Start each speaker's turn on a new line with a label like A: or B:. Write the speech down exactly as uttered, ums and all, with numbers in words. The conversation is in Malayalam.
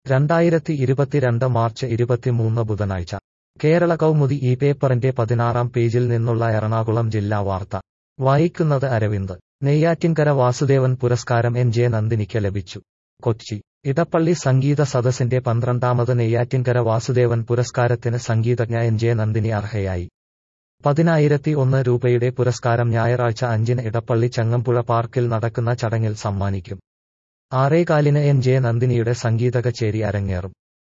A: രണ്ടായിരത്തി ഇരുപത്തിരണ്ട് മാർച്ച് ഇരുപത്തിമൂന്ന് ബുധനാഴ്ച കേരള കൗമുദി ഈ പേപ്പറിന്റെ പതിനാറാം പേജിൽ നിന്നുള്ള എറണാകുളം ജില്ലാ വാർത്ത വായിക്കുന്നത് അരവിന്ദ്. നെയ്യാറ്റിൻകര വാസുദേവൻ പുരസ്കാരം എൻ ജെ നന്ദിനിക്ക് ലഭിച്ചു. കൊച്ചി ഇടപ്പള്ളി സംഗീത സദസ്സിന്റെ പന്ത്രണ്ടാമത് നെയ്യാറ്റിൻകര വാസുദേവൻ പുരസ്കാരത്തിന് സംഗീതജ്ഞ എൻ ജെ നന്ദിനി അർഹയായി. പതിനായിരത്തി ഒന്ന് രൂപയുടെ പുരസ്കാരം ഞായറാഴ്ച അഞ്ചിന് ഇടപ്പള്ളി ചങ്ങമ്പുഴ പാർക്കിൽ നടക്കുന്ന ചടങ്ങിൽ സമ്മാനിക്കും. ആറേകാലിന് എൻ ജെ നന്ദിനിയുടെ സംഗീത കച്ചേരി അരങ്ങേറും.